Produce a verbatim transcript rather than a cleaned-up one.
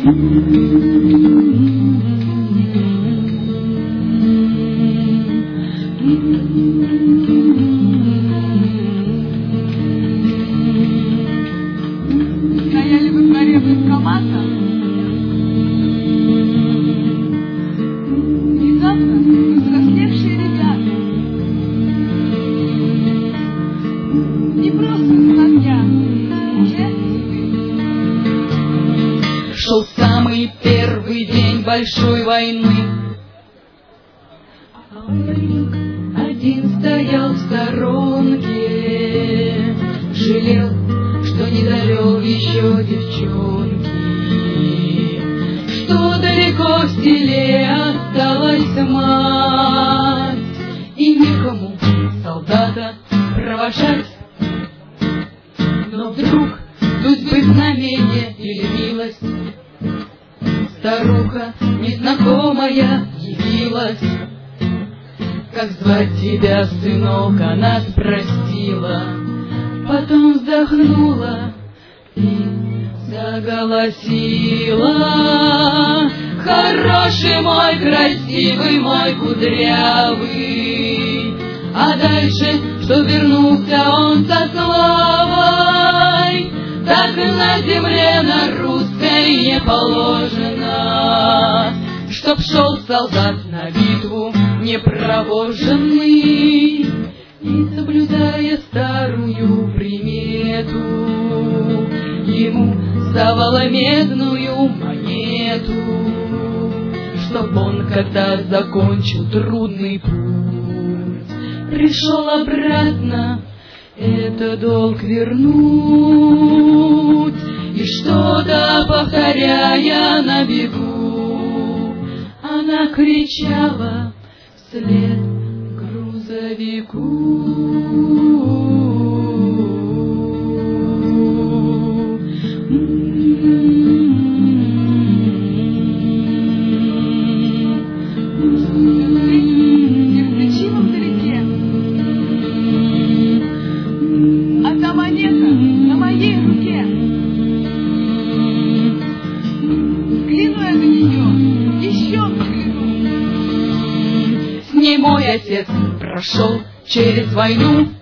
Стояли во дворе военкомата. Внезапно взрослевшие ребята. Не просто сыновья, уже Шел самый первый день большой войны. А мальчик один стоял в сторонке, жалел, что не довел еще девчонки, что далеко в селе осталась мать, и некому солдата провожать. Но вдруг судьбы знамение или милость, старуха незнакомая явилась. Как звать тебя, сынок, она спросила, потом вздохнула и заголосила: хороший мой, красивый мой, кудрявый. А дальше, что вернулся он со славой, так на земле на русской не положено, чтоб шел солдат на битву непровоженный, и, соблюдая старую примету, ему давала медную монету, чтоб он, когда закончил трудный путь, пришел обратно этот долг вернуть. И что-то повторяя на бегу, она кричала вслед грузовику: неразличимо вдалеке. Одна монета на моей руке. Взгляну я на нее, еще взгляну. С ней мой отец прошел через войну.